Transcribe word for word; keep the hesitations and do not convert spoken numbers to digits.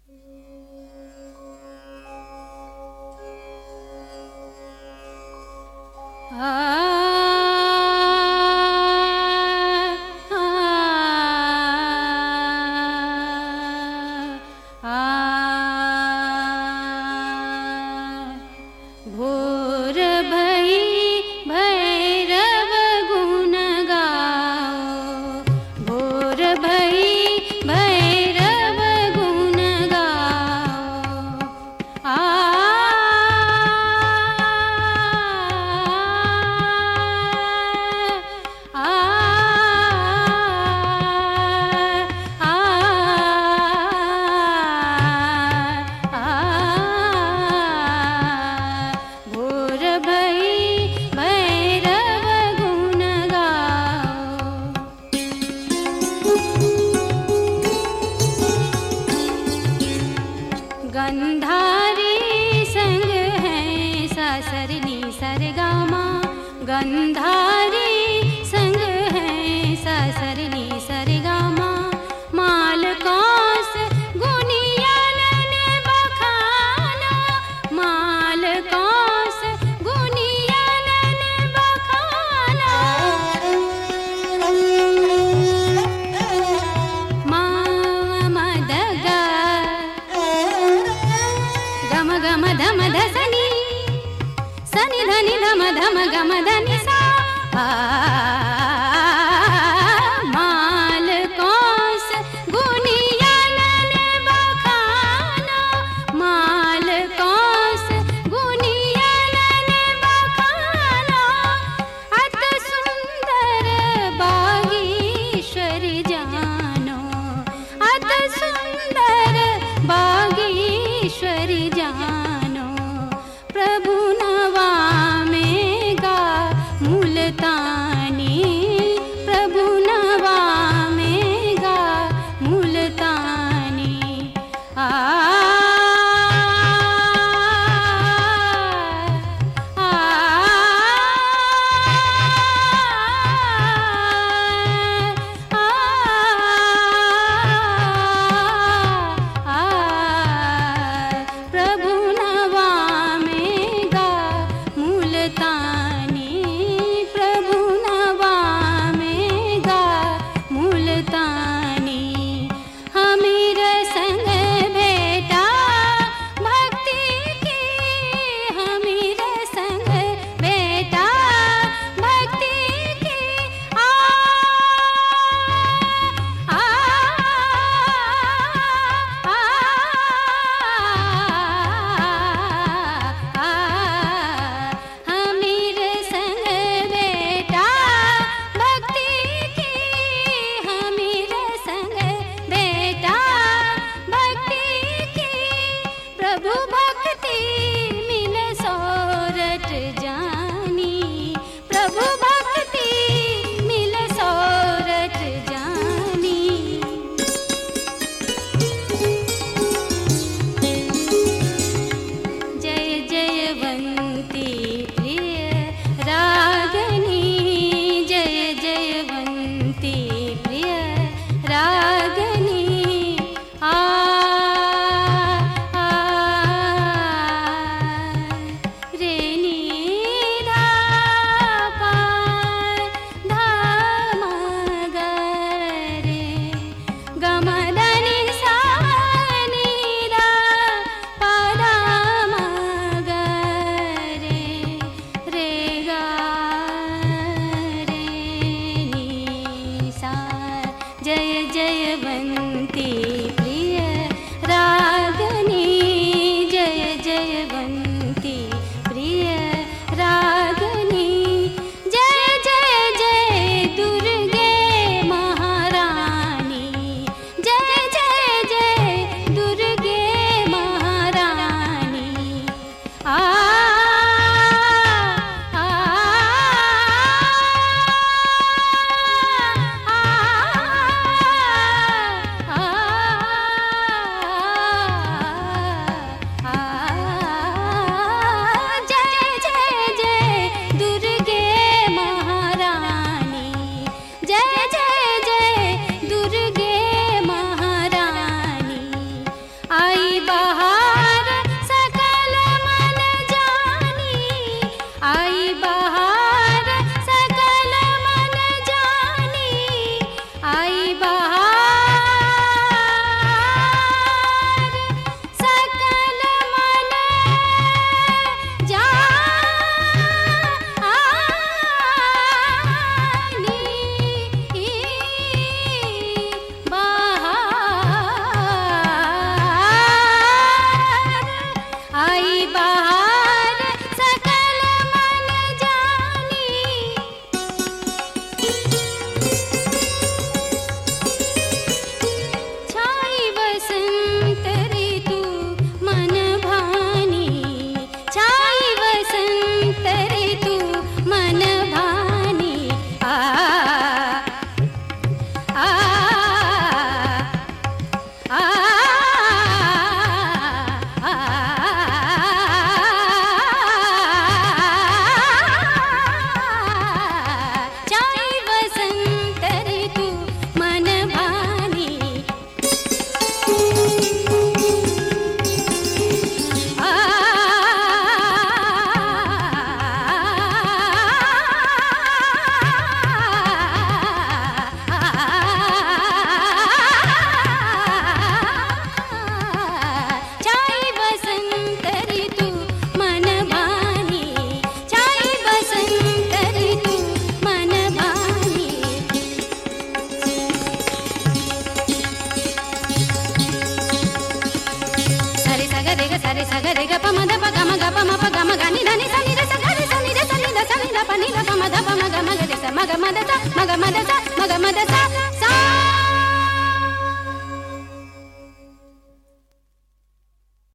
गंधारी संग है सासरनी सरगामा, गंधारी संग है सासरनी सरगामा। माल कौस गुनियन ने बखाना, माल कौस गुनियन ने बखाना। गम धम धसनी सनि धनि धम धम गम धनि सा। माल कौस गुनियन ने बखाना, माल कौस गुनियन ने बखाना। अत सुंदर बागीश्वर जानो, अत सुंदर बागीश्वर जानो। प्रभु नवा में गा मुल्तानी, प्रभु नवा में गा मुल्तानी। आ आ वसंत ऋतु मन भानी छाई वसंत ऋतु मन भानी आ आ आ సగరి గ పమ ద ప గమ గ పమ ప గమ గ ని ద ని స ని ద స గ రి స ని ద స ని ద స ని ద ప ని ద ప మ ద ప మ గ మ గ రి స మ గ మ ద స మ గ మ ద స మ గ మ ద స